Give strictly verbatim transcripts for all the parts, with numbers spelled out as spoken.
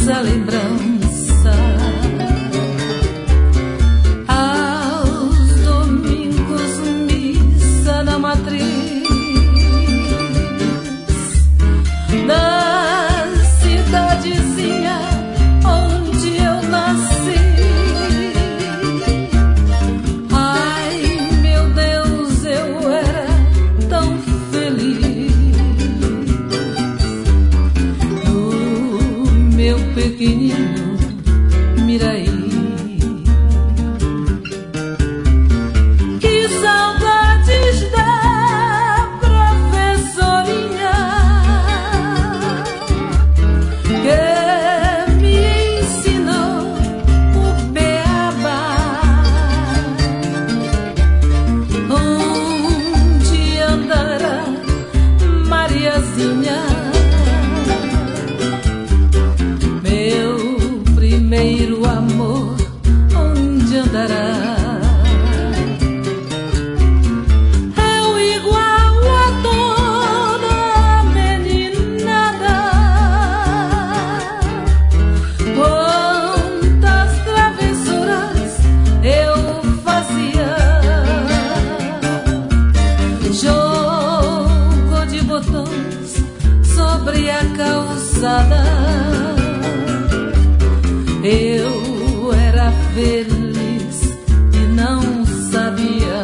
essa lembrança. Aos domingos, missa da matriz da cidadezinha onde eu nasci. Ai, meu Deus, eu era tão feliz no meu pequenino Miraí. Que saudades da professorinha que me ensinou o beabá, onde andará Mariazinha, meu primeiro amor, onde andará? Eu igual a toda meninada, quantas travessuras eu fazia. Jogo de botões sobre a calçada, eu era feliz e não sabia.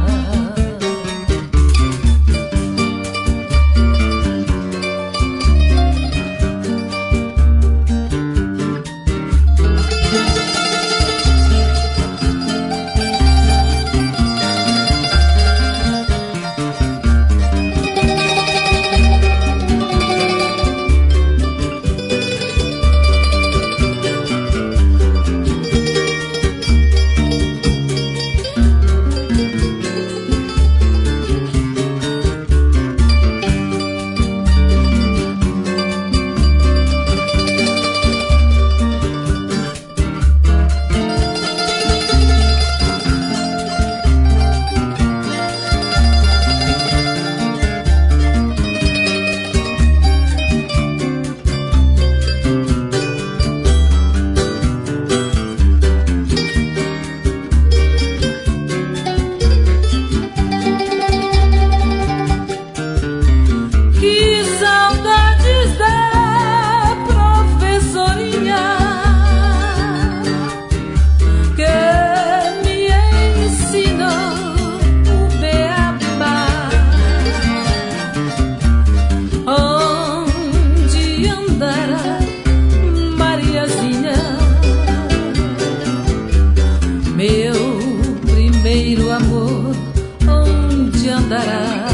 Meu primeiro amor, onde andará?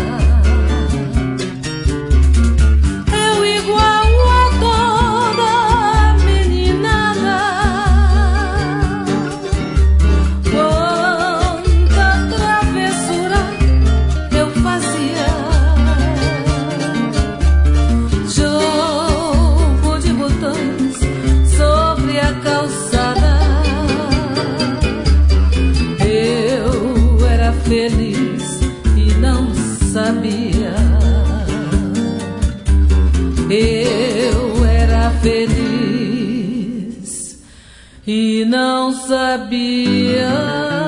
Eu igual a toda meninada, quanta travessura eu fazia. Jogo de botões sobre a calçada, feliz e não sabia. Eu era feliz e não sabia.